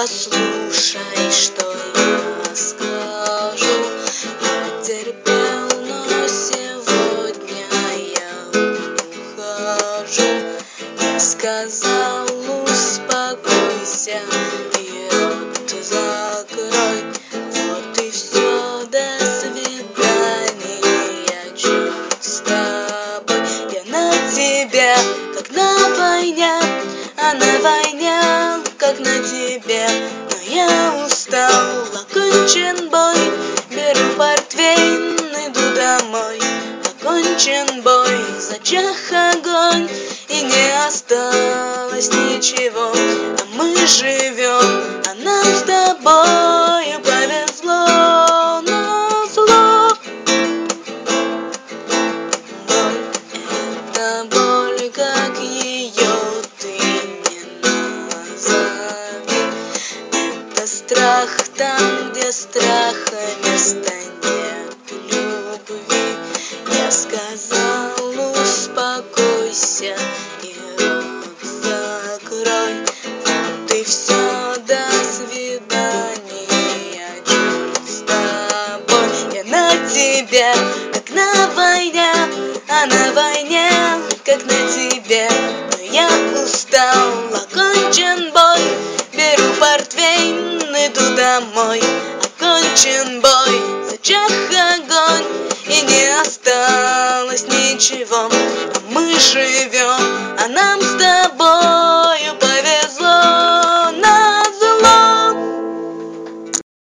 Послушай, что я скажу. Я терпел, но сегодня я ухожу. Я сказал, успокойся и рот закрой. Вот и все, до свидания, черт с тобой. Я на тебя, как на войне, а на войне, как на тебе. Но я устал, окончен бой. Беру портвейн, иду домой. Окончен бой, зачах огонь, и не осталось ничего. А мы живем, а нам с тобою повезло, назло. Боль — это боль, как ее ты не назови. Это страх там, где страха места нет любви. Я сказал, успокойся и рот закрой. Вот и все, до свидания, черт с тобой. Я на тебя, как на войне, а на войне, как на тебе. Но я устал, окончен бой. Беру портвейн, иду домой. Окончен бой, зачах огонь, и не осталось ничего. А мы живем, а нам с тобой